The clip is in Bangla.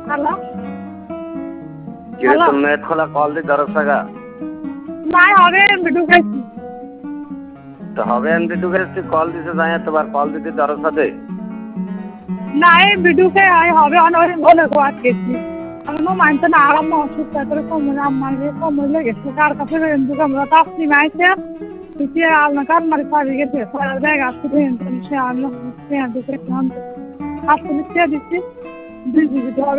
হ্যালো কিরে তোর নেট খোলা কল দি ধরস টাকা নাই হবে ঢুকাইছি তো হবে এমনি ঢুকেছি কল দিতে যাই তোমার কল দিতে ধরস সাথে নাই ভিডিওকে হবে অনেক বলে গো আজকেছি আমি মানতে না আরাম অসুস্থ করে কমলে আমার কমলে লেগেছে কার কাছে কিন্তু আমরা তাপসি মাইছে তুই আলনা কার মারি পাবি গেছে সারা জায়গা আসতে সে আলো সে দিতে আসলে দিচ্ছি 2 জিবি